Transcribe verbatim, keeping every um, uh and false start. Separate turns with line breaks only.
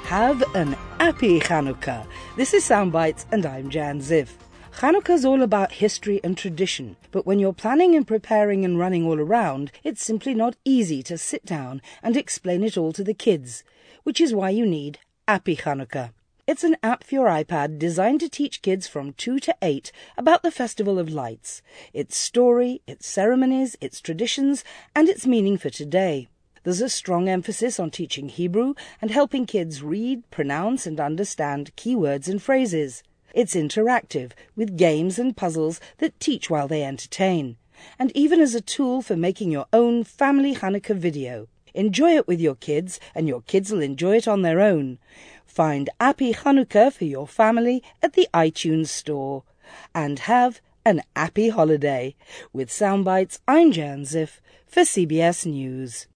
Have an happy Chanukah. This is Soundbites and I'm Jan Ziv. Chanukah's all about history and tradition, but when you're planning and preparing and running all around, it's simply not easy to sit down and explain it all to the kids, which is why you need Happy Chanukah. It's an app for your iPad designed to teach kids from two to eight about the Festival of Lights, its story, its ceremonies, its traditions, and its meaning for today. There's a strong emphasis on teaching Hebrew and helping kids read, pronounce, and understand key words and phrases. It's interactive, with games and puzzles that teach while they entertain, and even as a tool for making your own family Hanukkah video. Enjoy it with your kids, and your kids will enjoy it on their own. Find Happy Hanukkah for your family at the iTunes Store. And have an happy holiday. With Soundbites, I'm Jan Ziff for C B S News.